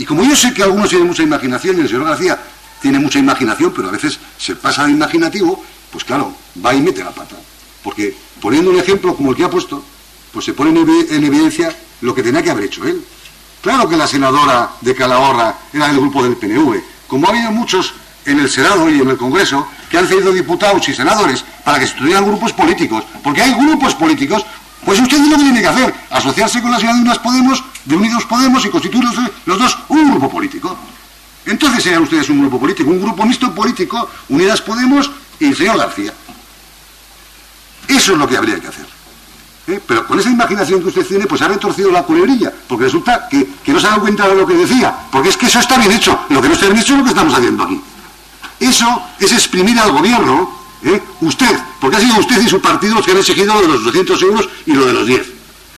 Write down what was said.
Y como yo sé que algunos tienen mucha imaginación, y el señor García tiene mucha imaginación, pero a veces se pasa de imaginativo, pues claro, va y mete la pata. Porque poniendo un ejemplo como el que ha puesto, pues se pone en evidencia lo que tenía que haber hecho él. Claro que la senadora de Calahorra era del grupo del PNV, como ha habido muchos en el Senado y en el Congreso que han cedido diputados y senadores para que se estuvieran grupos políticos, porque hay grupos políticos. Pues usted lo que tiene que hacer, asociarse con la señora de Unidos Podemos y constituir los dos un grupo político. Entonces serían ustedes un grupo político, un grupo mixto político, Unidas Podemos y el señor García. Eso es lo que habría que hacer. Pero con esa imaginación que usted tiene, pues ha retorcido la culebrilla, porque resulta que no se ha dado cuenta de lo que decía, porque es que eso está bien hecho. Lo que no está bien hecho es lo que estamos haciendo aquí. Eso es exprimir al gobierno, usted, porque ha sido usted y su partido los que han exigido lo de los 200 euros y lo de los 10.